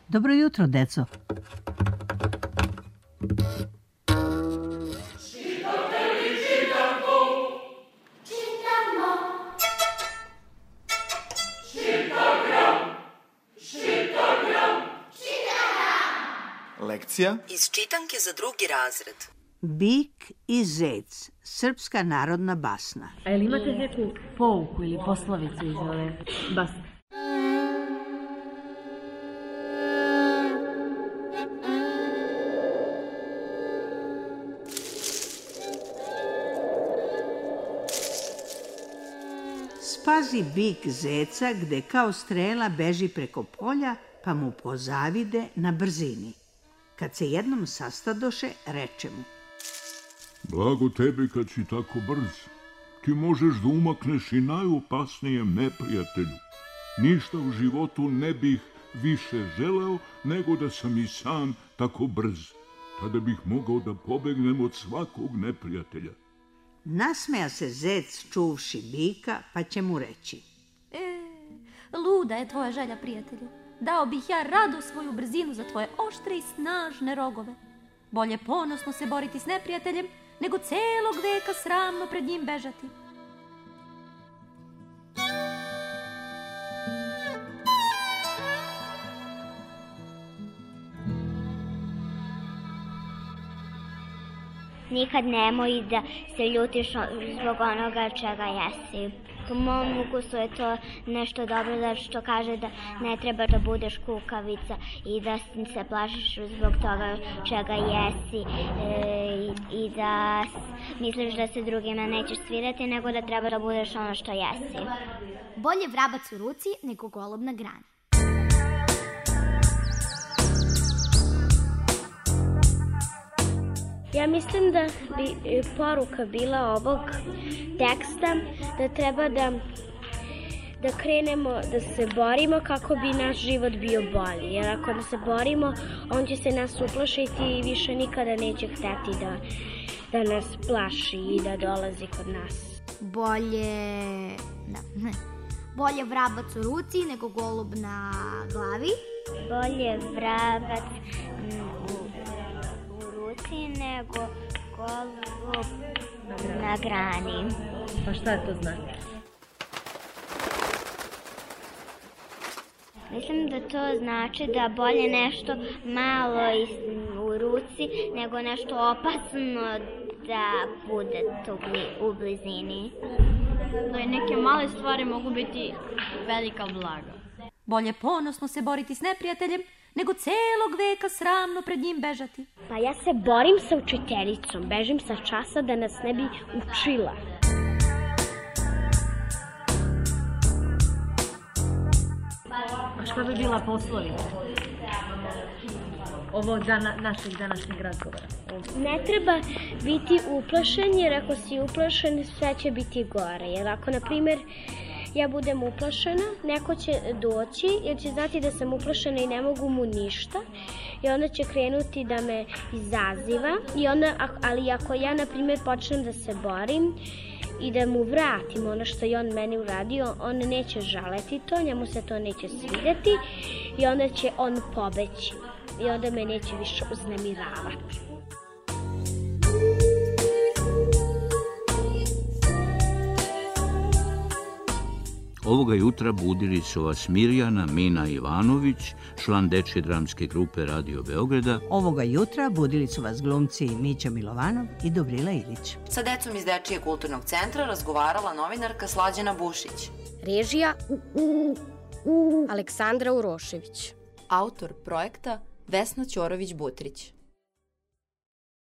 Dobro jutro, deco. Lekcija iz čitanke za drugi razred. Bik i zec, srpska narodna basna. A jel imate neku pouku ili poslovicu iz ove basne? Spazi bik zeca gde kao strela beži preko polja, pa mu pozavide na brzini. Kad se jednom sastadoše, reče mu: Blago tebi kad si tako brz. Ti možeš da umakneš i najopasnijem neprijatelju. Ništa u životu ne bih više želeo nego da sam i sam tako brz. Tada bih mogao da pobegnem od svakog neprijatelja. Nasmeja se zec čuvši bika, pa će mu reći: Luda je tvoja želja, prijatelju. Dao bih ja rado svoju brzinu za tvoje oštre i snažne rogove. Bolje ponosno se boriti s neprijateljem, nego celog veka sramno pred njim bežati. Nikad nemoj da se ljutiš zbog onoga čega jesi. Po mom ukusu je to nešto dobro, zato što kaže da ne treba da budeš kukavica i da se plašiš zbog toga čega jesi i da misliš da se drugima nećeš svirati, nego da treba da budeš ono što jesi. Bolje vrabac u ruci nego golob na grani. Ja mislim da bi poruka bila ovog teksta da treba da krenemo da se borimo kako bi naš život bio bolji. Jer ako da se borimo, on će se nas uplašiti i više nikada neće hteti da nas plaši i da dolazi kod nas. Bolje vrabac u ruci nego golub na glavi. Bolje vrabac nego golub na grani. Pa šta to znači? Mislim da to znači da bolje nešto malo u ruci nego nešto opasno da bude tu u blizini. Da i neke male stvari mogu biti velika blaga. Bolje ponosno se boriti s neprijateljem, nego celog veka sramno pred njim bežati. Pa ja se borim sa učiteljicom, bežim sa časa da nas ne bi učila. A šta bi bila poslovica? Ovo našeg današnjeg razgovora. Ne treba biti uplašen, jer ako si uplašen, sve će biti gore. Jer ako, na primjer, ja budem uplašena, neko će doći jer će znati da sam uplašena i ne mogu mu ništa i onda će krenuti da me izaziva. Ali ako ja, na primjer, počnem da se borim i da mu vratim ono što je on meni uradio, on neće žaleti to, njemu se to neće svidjeti i onda će on pobeći i onda me neće više uznemiravati. Ovoga jutra budili su vas Mirjana Mina Ivanović, član dečje dramske grupe Radio Beograda. Ovoga jutra budili su vas glumci Mića Milovanov i Dobrila Ilić. Sa decom iz Dečijeg kulturnog centra razgovarala novinarka Slađana Bušić. Režija Aleksandra Urošević. Autor projekta Vesna Ćorović-Butrić.